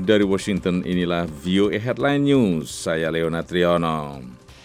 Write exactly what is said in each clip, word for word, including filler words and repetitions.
Dari Washington, inilah V O A Headline News. Saya Leona Triyono.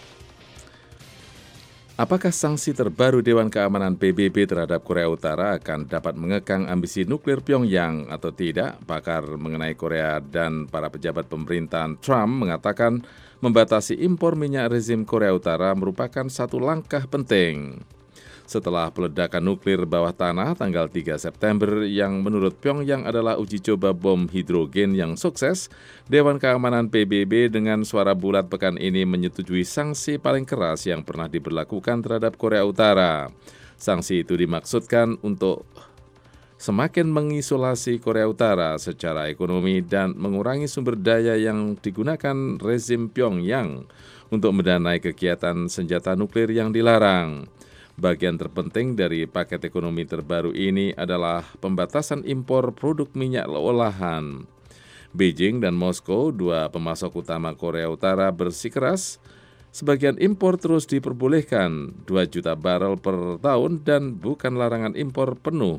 Apakah sanksi terbaru Dewan Keamanan P B B terhadap Korea Utara akan dapat mengekang ambisi nuklir Pyongyang atau tidak? Pakar mengenai Korea dan para pejabat pemerintahan Trump mengatakan membatasi impor minyak rezim Korea Utara merupakan satu langkah penting. Setelah peledakan nuklir bawah tanah tanggal tiga September yang menurut Pyongyang adalah uji coba bom hidrogen yang sukses, Dewan Keamanan P B B dengan suara bulat pekan ini menyetujui sanksi paling keras yang pernah diberlakukan terhadap Korea Utara. Sanksi itu dimaksudkan untuk semakin mengisolasi Korea Utara secara ekonomi dan mengurangi sumber daya yang digunakan rezim Pyongyang untuk mendanai kegiatan senjata nuklir yang dilarang. Bagian terpenting dari paket ekonomi terbaru ini adalah pembatasan impor produk minyak olahan. Beijing dan Moskow, dua pemasok utama Korea Utara, bersikeras sebagian impor terus diperbolehkan dua juta barel per tahun dan bukan larangan impor penuh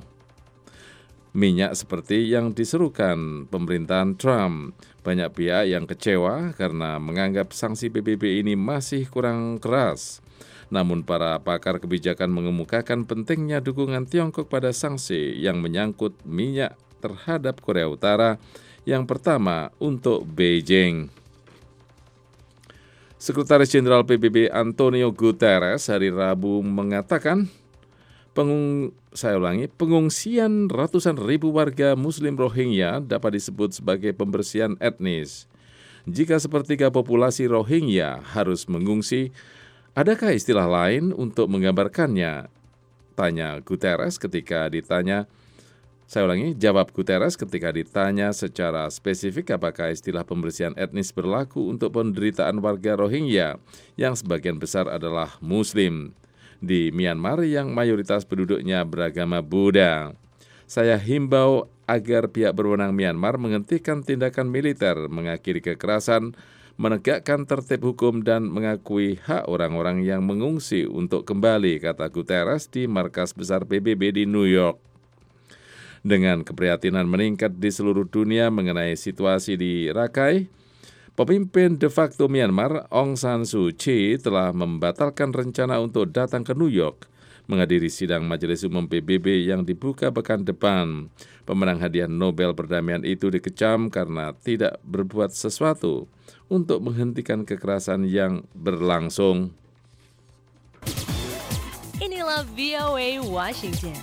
minyak seperti yang diserukan pemerintahan Trump. Banyak pihak yang kecewa karena menganggap sanksi P B B ini masih kurang keras. Namun para pakar kebijakan mengemukakan pentingnya dukungan Tiongkok pada sanksi yang menyangkut minyak terhadap Korea Utara. Yang pertama untuk Beijing. Sekretaris Jenderal P B B Antonio Guterres hari Rabu mengatakan pengung, saya ulangi, pengungsian ratusan ribu warga Muslim Rohingya dapat disebut sebagai pembersihan etnis. Jika sepertiga populasi Rohingya harus mengungsi, adakah istilah lain untuk menggambarkannya? Tanya Guterres ketika ditanya, saya ulangi, jawab Guterres ketika ditanya secara spesifik apakah istilah pembersihan etnis berlaku untuk penderitaan warga Rohingya yang sebagian besar adalah Muslim di Myanmar yang mayoritas penduduknya beragama Buddha. Saya himbau agar pihak berwenang Myanmar menghentikan tindakan militer, mengakhiri kekerasan, menegakkan tertib hukum dan mengakui hak orang-orang yang mengungsi untuk kembali, kata Guterres di markas besar P B B di New York. Dengan keprihatinan meningkat di seluruh dunia mengenai situasi di Rakhine, pemimpin de facto Myanmar Aung San Suu Kyi telah membatalkan rencana untuk datang ke New York menghadiri sidang Majelis Umum P B B yang dibuka pekan depan. Pemenang hadiah Nobel Perdamaian itu dikecam karena tidak berbuat sesuatu untuk menghentikan kekerasan yang berlangsung. Inilah V O A Washington.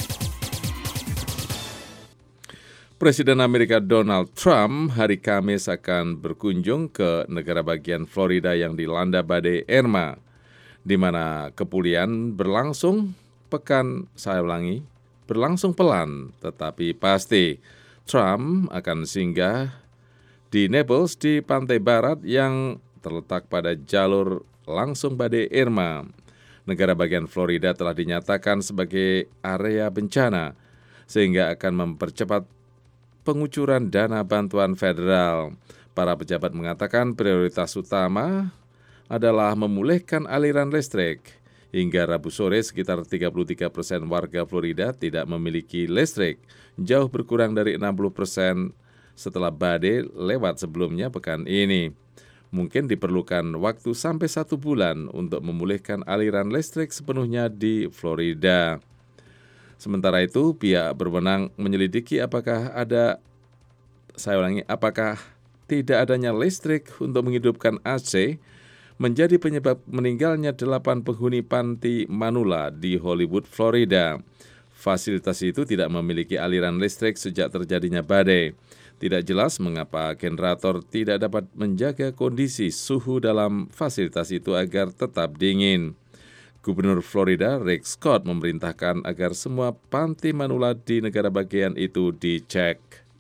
Presiden Amerika Donald Trump hari Kamis akan berkunjung ke negara bagian Florida yang dilanda badai Irma, di mana kepulian berlangsung pekan, saya ulangi, berlangsung pelan tetapi pasti. Trump akan singgah di Naples di pantai barat yang terletak pada jalur langsung badai Irma. Negara bagian Florida telah dinyatakan sebagai area bencana sehingga akan mempercepat pengucuran dana bantuan federal. Para pejabat mengatakan prioritas utama adalah memulihkan aliran listrik. Hingga Rabu sore, sekitar tiga puluh tiga persen warga Florida tidak memiliki listrik, jauh berkurang dari enam puluh persen setelah badai lewat sebelumnya pekan ini. Mungkin diperlukan waktu sampai satu bulan untuk memulihkan aliran listrik sepenuhnya di Florida. Sementara itu, pihak berwenang menyelidiki apakah ada, saya ulangi, apakah tidak adanya listrik untuk menghidupkan A C menjadi penyebab meninggalnya delapan penghuni panti Manula di Hollywood, Florida. Fasilitas itu tidak memiliki aliran listrik sejak terjadinya badai. Tidak jelas mengapa generator tidak dapat menjaga kondisi suhu dalam fasilitas itu agar tetap dingin. Gubernur Florida, Rick Scott, memerintahkan agar semua panti Manula di negara bagian itu dicek.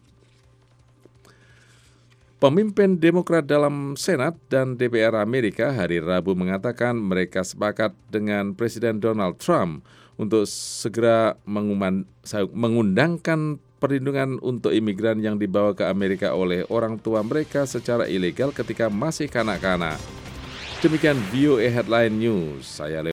Pemimpin Demokrat dalam Senat dan D P R Amerika hari Rabu mengatakan mereka sepakat dengan Presiden Donald Trump untuk segera menguman, mengundangkan perlindungan untuk imigran yang dibawa ke Amerika oleh orang tua mereka secara ilegal ketika masih kanak-kanak. Demikian V O A Headline News. Saya